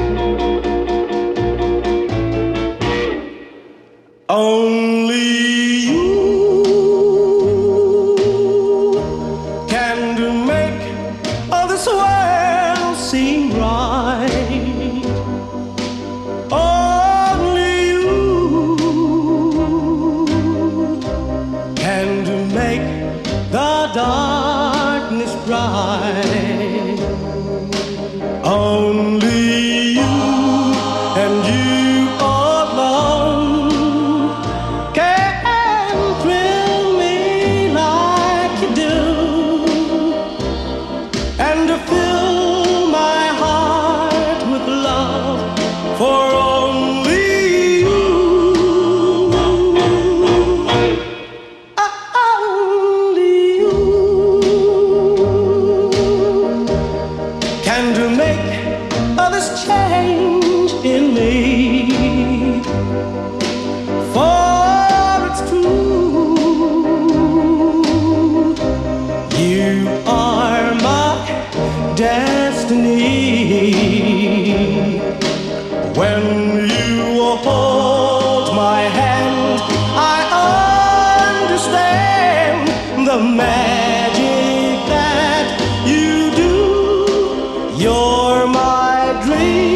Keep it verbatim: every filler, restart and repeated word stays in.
Only you can do make all this world seem right. Only you can do make the darkness bright. Only you and you and to fill my heart with love for only you. Only you can to make all this change in me. For it's true, you are my destiny. When you hold my hand, I understand the magic that you do. You're my dream.